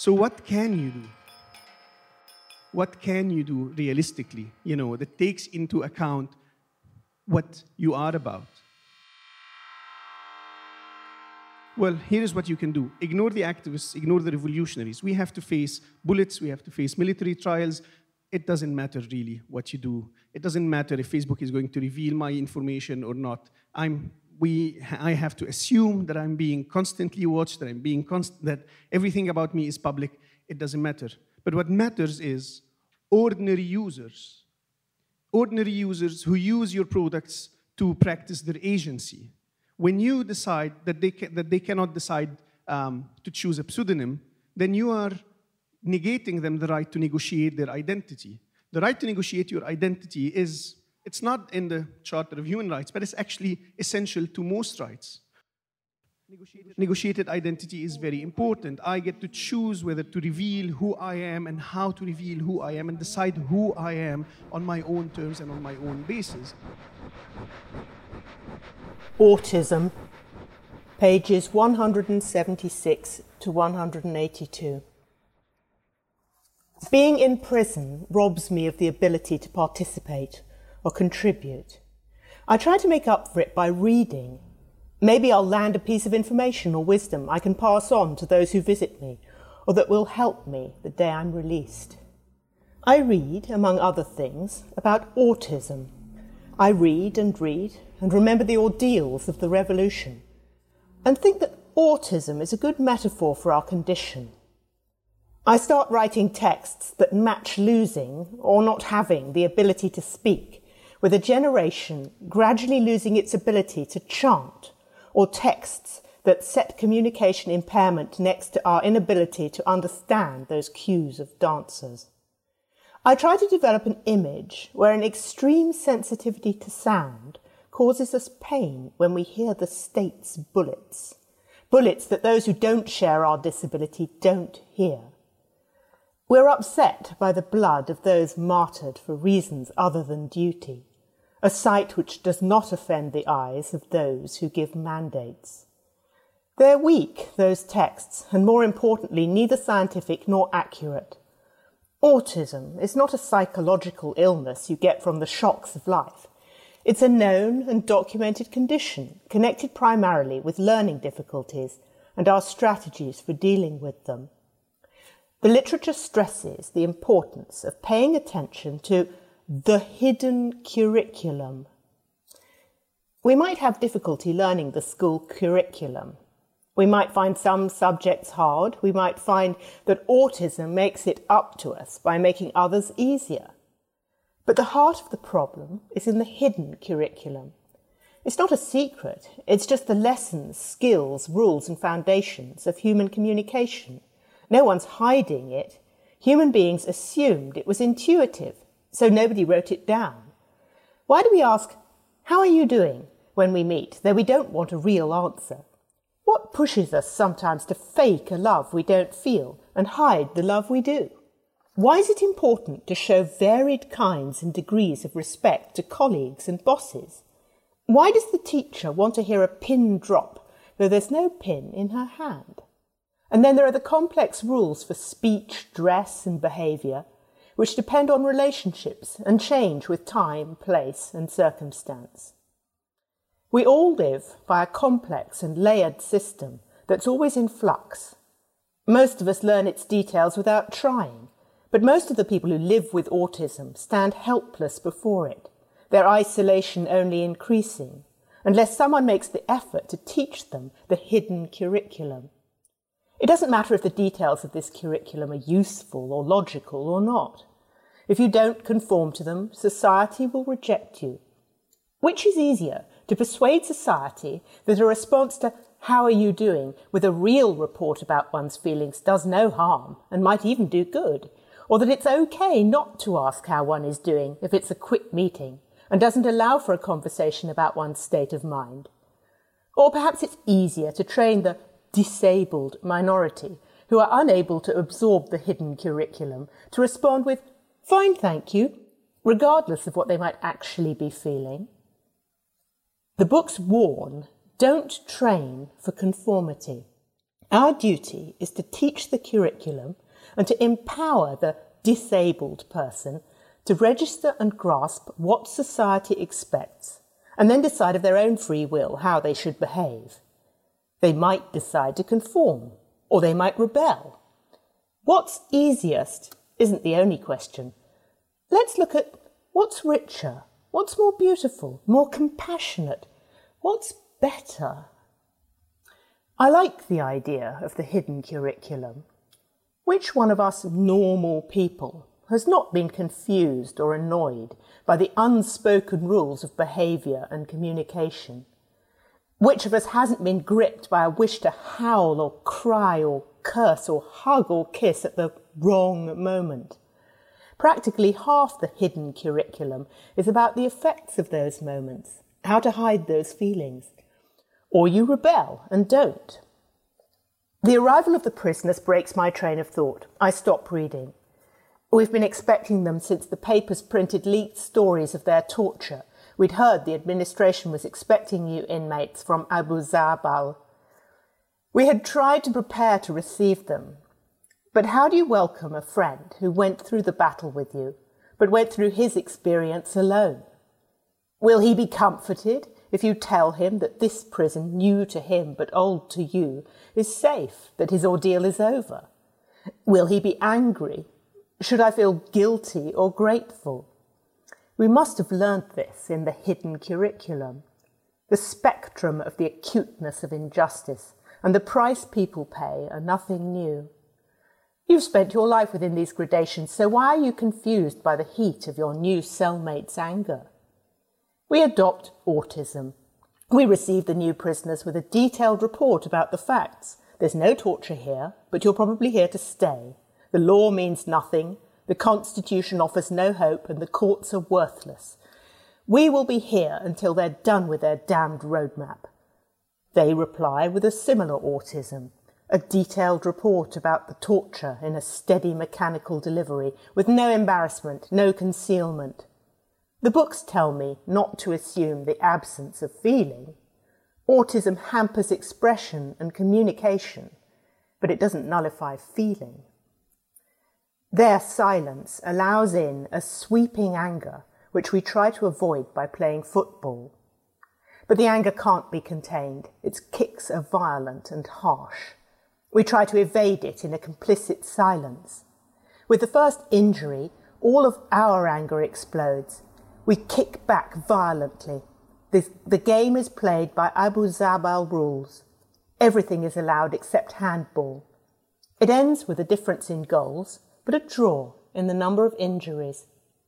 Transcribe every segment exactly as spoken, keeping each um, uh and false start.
So what can you do? What can you do realistically, you know, that takes into account what you are about? Well, here is what you can do. Ignore the activists, ignore the revolutionaries. We have to face bullets, we have to face military trials. It doesn't matter really what you do. It doesn't matter if Facebook is going to reveal my information or not. I'm, we, I have to assume that I'm being constantly watched, that I'm being const that everything about me is public. It doesn't matter. But what matters is ordinary users. Ordinary users who use your products to practice their agency. When you decide that they, ca that they cannot decide um, to choose a pseudonym, then you are negating them the right to negotiate their identity. The right to negotiate your identity is, it's not in the Charter of Human Rights, but it's actually essential to most rights. Negotiated, negotiated identity is very important. I get to choose whether to reveal who I am and how to reveal who I am and decide who I am on my own terms and on my own basis. Autism, pages one hundred seventy-six to one hundred eighty-two. Being in prison robs me of the ability to participate or contribute. I try to make up for it by reading. Maybe I'll land a piece of information or wisdom I can pass on to those who visit me, or that will help me the day I'm released. I read, among other things, about autism. I read and read and remember the ordeals of the revolution, and think that autism is a good metaphor for our condition. I start writing texts that match losing or not having the ability to speak with a generation gradually losing its ability to chant, or texts that set communication impairment next to our inability to understand those cues of dancers. I try to develop an image where an extreme sensitivity to sound causes us pain when we hear the state's bullets, bullets that those who don't share our disability don't hear. We're upset by the blood of those martyred for reasons other than duty, a sight which does not offend the eyes of those who give mandates. They're weak, those texts, and more importantly, neither scientific nor accurate. Autism is not a psychological illness you get from the shocks of life. It's a known and documented condition connected primarily with learning difficulties and our strategies for dealing with them. The literature stresses the importance of paying attention to the hidden curriculum. We might have difficulty learning the school curriculum. We might find some subjects hard. We might find that autism makes it up to us by making others easier. But the heart of the problem is in the hidden curriculum. It's not a secret. It's just the lessons, skills, rules and foundations of human communication. No one's hiding it. Human beings assumed it was intuitive, so nobody wrote it down. Why do we ask, "How are you doing?" when we meet, though we don't want a real answer? What pushes us sometimes to fake a love we don't feel and hide the love we do? Why is it important to show varied kinds and degrees of respect to colleagues and bosses? Why does the teacher want to hear a pin drop, though there's no pin in her hand? And then there are the complex rules for speech, dress and behaviour, which depend on relationships and change with time, place and circumstance. We all live by a complex and layered system that's always in flux. Most of us learn its details without trying, but most of the people who live with autism stand helpless before it, their isolation only increasing, unless someone makes the effort to teach them the hidden curriculum. It doesn't matter if the details of this curriculum are useful or logical or not. If you don't conform to them, society will reject you. Which is easier, to persuade society that a response to "How are you doing?" with a real report about one's feelings does no harm and might even do good, or that it's okay not to ask how one is doing if it's a quick meeting and doesn't allow for a conversation about one's state of mind? Or perhaps it's easier to train the disabled minority who are unable to absorb the hidden curriculum to respond with "Fine, thank you," regardless of what they might actually be feeling. The books warn, don't train for conformity. Our duty is to teach the curriculum and to empower the disabled person to register and grasp what society expects, and then decide of their own free will how they should behave. They might decide to conform, or they might rebel. What's easiest isn't the only question. Let's look at what's richer, what's more beautiful, more compassionate, what's better. I like the idea of the hidden curriculum. Which one of us normal people has not been confused or annoyed by the unspoken rules of behaviour and communication? Which of us hasn't been gripped by a wish to howl or cry or curse or hug or kiss at the wrong moment? Practically half the hidden curriculum is about the effects of those moments, how to hide those feelings. Or you rebel and don't. The arrival of the prisoners breaks my train of thought. I stop reading. We've been expecting them since the papers printed leaked stories of their torture. We'd heard the administration was expecting you inmates from Abu Zabal. We had tried to prepare to receive them. But how do you welcome a friend who went through the battle with you, but went through his experience alone? Will he be comforted if you tell him that this prison, new to him but old to you, is safe, that his ordeal is over? Will he be angry? Should I feel guilty or grateful? We must have learnt this in the hidden curriculum. The spectrum of the acuteness of injustice and the price people pay are nothing new. You've spent your life within these gradations, so why are you confused by the heat of your new cellmate's anger? We adopt autism. We receive the new prisoners with a detailed report about the facts. There's no torture here, but you're probably here to stay. The law means nothing, the Constitution offers no hope, and the courts are worthless. We will be here until they're done with their damned roadmap. They reply with a similar autism, a detailed report about the torture in a steady mechanical delivery, with no embarrassment, no concealment. The books tell me not to assume the absence of feeling. Autism hampers expression and communication, but it doesn't nullify feeling. Their silence allows in a sweeping anger, which we try to avoid by playing football. But the anger can't be contained. Its kicks are violent and harsh. We try to evade it in a complicit silence. With the first injury, all of our anger explodes. We kick back violently. The, the game is played by Abu Zabal rules. Everything is allowed except handball. It ends with a difference in goals, but a draw in the number of injuries.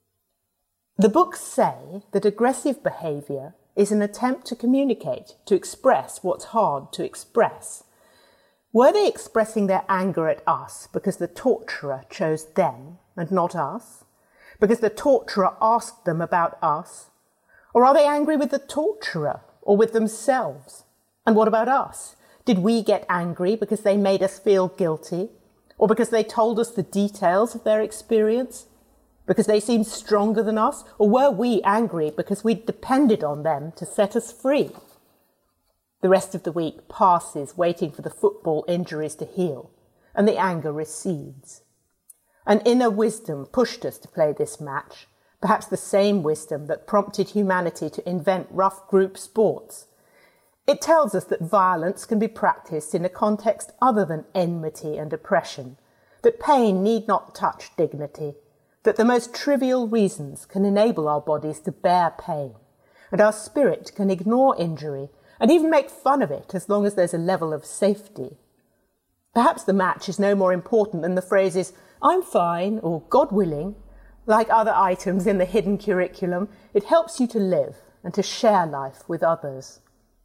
The books say that aggressive behaviour is an attempt to communicate, to express what's hard to express. Were they expressing their anger at us because the torturer chose them and not us? Because the torturer asked them about us? Or are they angry with the torturer or with themselves? And what about us? Did we get angry because they made us feel guilty? Or because they told us the details of their experience? Because they seemed stronger than us? Or were we angry because we depended on them to set us free? The rest of the week passes waiting for the football injuries to heal, and the anger recedes. An inner wisdom pushed us to play this match, perhaps the same wisdom that prompted humanity to invent rough group sports. It tells us that violence can be practiced in a context other than enmity and oppression, that pain need not touch dignity, that the most trivial reasons can enable our bodies to bear pain, and our spirit can ignore injury and even make fun of it as long as there's a level of safety. Perhaps the match is no more important than the phrases, "I'm fine," or "God willing." Like other items in the hidden curriculum, it helps you to live and to share life with others.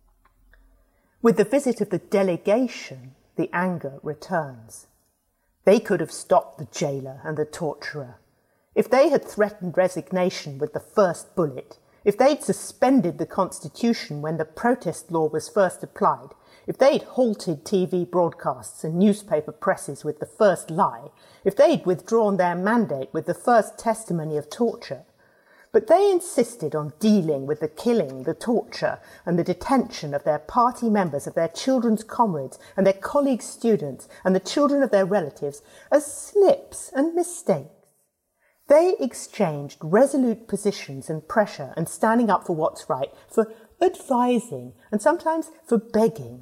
With the visit of the delegation, the anger returns. They could have stopped the jailer and the torturer. If they had threatened resignation with the first bullet, if they'd suspended the Constitution when the protest law was first applied, if they'd halted T V broadcasts and newspaper presses with the first lie, if they'd withdrawn their mandate with the first testimony of torture. But they insisted on dealing with the killing, the torture, and the detention of their party members, of their children's comrades, and their colleagues' students, and the children of their relatives, as slips and mistakes. They exchanged resolute positions and pressure and standing up for what's right, for advising, and sometimes for begging.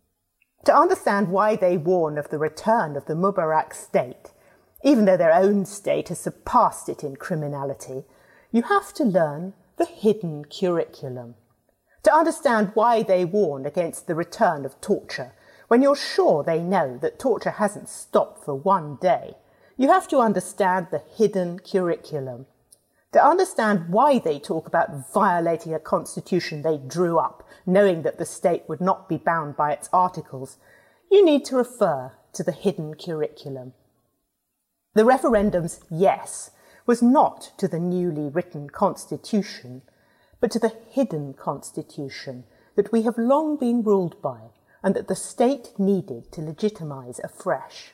To understand why they warn of the return of the Mubarak state, even though their own state has surpassed it in criminality, you have to learn the hidden curriculum. To understand why they warn against the return of torture, when you're sure they know that torture hasn't stopped for one day, you have to understand the hidden curriculum. To understand why they talk about violating a constitution they drew up, knowing that the state would not be bound by its articles, you need to refer to the hidden curriculum. The referendum's yes was not to the newly written constitution, but to the hidden constitution that we have long been ruled by and that the state needed to legitimise afresh.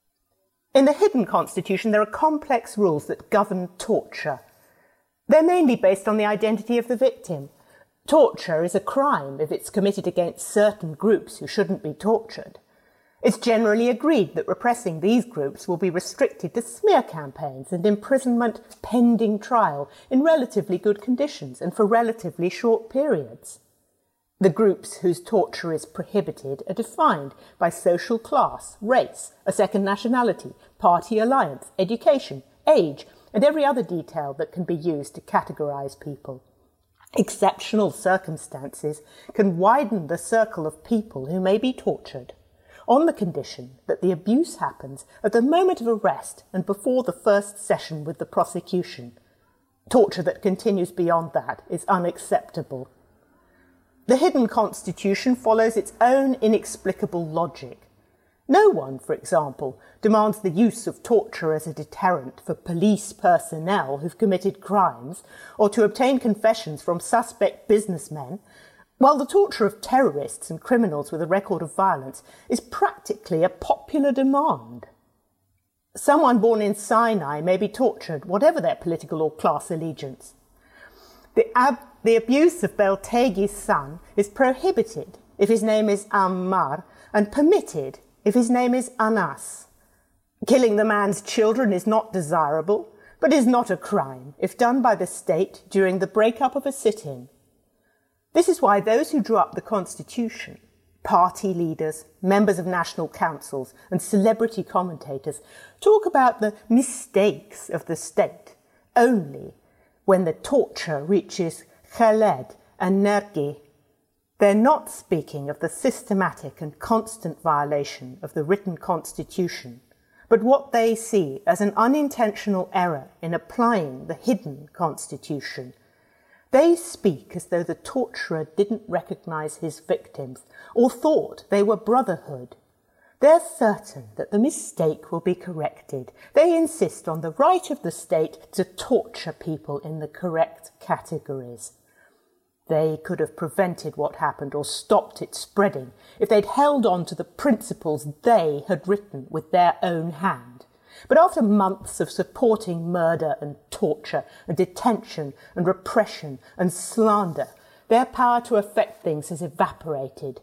In the hidden constitution, there are complex rules that govern torture. They're mainly based on the identity of the victim. Torture is a crime if it's committed against certain groups who shouldn't be tortured. It's generally agreed that repressing these groups will be restricted to smear campaigns and imprisonment pending trial in relatively good conditions and for relatively short periods. The groups whose torture is prohibited are defined by social class, race, a second nationality, party alliance, education, age, and every other detail that can be used to categorise people. Exceptional circumstances can widen the circle of people who may be tortured, on the condition that the abuse happens at the moment of arrest and before the first session with the prosecution. Torture that continues beyond that is unacceptable. The hidden constitution follows its own inexplicable logic. No one, for example, demands the use of torture as a deterrent for police personnel who've committed crimes or to obtain confessions from suspect businessmen, while the torture of terrorists and criminals with a record of violence is practically a popular demand. Someone born in Sinai may be tortured, whatever their political or class allegiance. The, ab- the abuse of Beltegi's son is prohibited if his name is Ammar and permitted if his name is Anas. Killing the man's children is not desirable, but is not a crime if done by the state during the breakup of a sit-in. This is why those who drew up the Constitution, party leaders, members of national councils, and celebrity commentators talk about the mistakes of the state only when the torture reaches Khaled and Nergi. They're not speaking of the systematic and constant violation of the written Constitution, but what they see as an unintentional error in applying the hidden Constitution. They speak as though the torturer didn't recognise his victims or thought they were brotherhood. They're certain that the mistake will be corrected. They insist on the right of the state to torture people in the correct categories. They could have prevented what happened or stopped it spreading if they'd held on to the principles they had written with their own hand. But after months of supporting murder and torture and detention and repression and slander, their power to affect things has evaporated.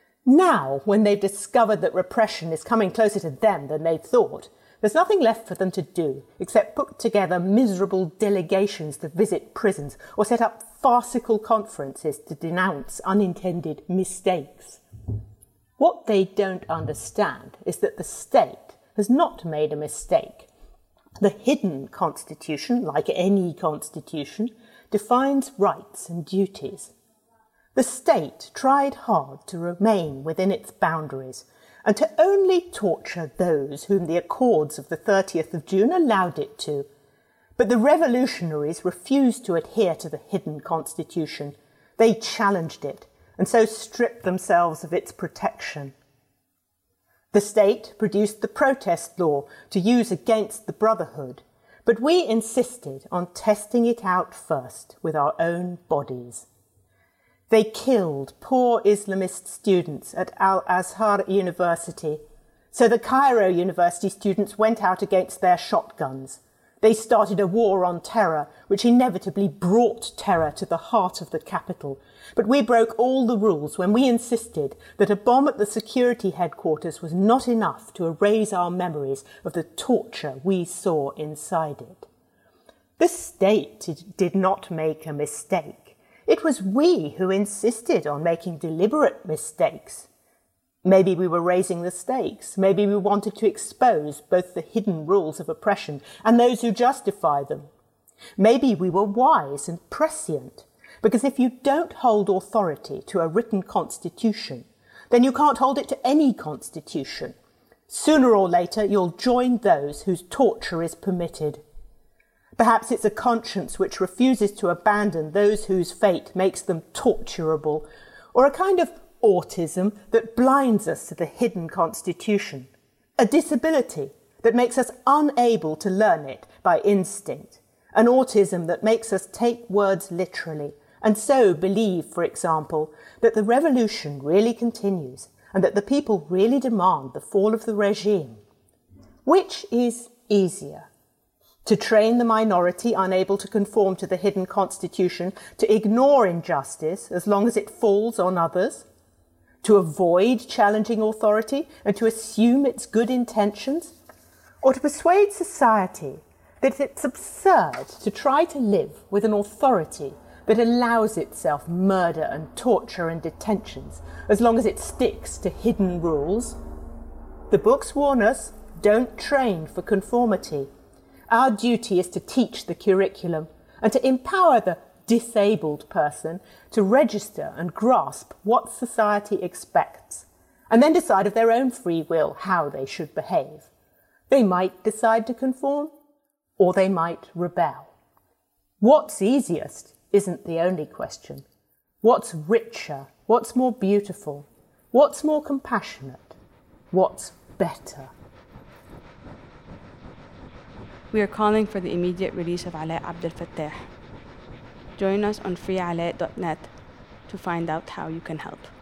Now, when they've discovered that repression is coming closer to them than they thought, there's nothing left for them to do except put together miserable delegations to visit prisons or set up farcical conferences to denounce unintended mistakes. What they don't understand is that the state has not made a mistake. The hidden constitution, like any constitution, defines rights and duties. The state tried hard to remain within its boundaries and to only torture those whom the accords of the thirtieth of June allowed it to. But the revolutionaries refused to adhere to the hidden constitution. They challenged it and so stripped themselves of its protection. The state produced the protest law to use against the Brotherhood, but we insisted on testing it out first with our own bodies. They killed poor Islamist students at Al-Azhar University, so the Cairo University students went out against their shotguns. They started a war on terror, which inevitably brought terror to the heart of the capital. But we broke all the rules when we insisted that a bomb at the security headquarters was not enough to erase our memories of the torture we saw inside it. The state did not make a mistake. It was we who insisted on making deliberate mistakes. Maybe we were raising the stakes. Maybe we wanted to expose both the hidden rules of oppression and those who justify them. Maybe we were wise and prescient, because if you don't hold authority to a written constitution, then you can't hold it to any constitution. Sooner or later, you'll join those whose torture is permitted. Perhaps it's a conscience which refuses to abandon those whose fate makes them torturable, or a kind of autism that blinds us to the hidden constitution, a disability that makes us unable to learn it by instinct, an autism that makes us take words literally and so believe, for example, that the revolution really continues and that the people really demand the fall of the regime. Which is easier? To train the minority unable to conform to the hidden constitution to ignore injustice as long as it falls on others? To avoid challenging authority and to assume its good intentions? Or to persuade society that it's absurd to try to live with an authority that allows itself murder and torture and detentions as long as it sticks to hidden rules? The books warn us, don't train for conformity. Our duty is to teach the curriculum and to empower the disabled person to register and grasp what society expects, and then decide of their own free will how they should behave. They might decide to conform, or they might rebel. What's easiest isn't the only question. What's richer? What's more beautiful? What's more compassionate? What's better? We are calling for the immediate release of Alaa Abdel Fattah. Join us on free alaa dot net to find out how you can help.